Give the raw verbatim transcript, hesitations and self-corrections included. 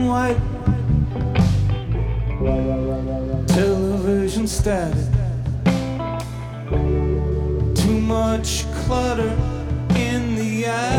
white, television static, too much clutter in the eye.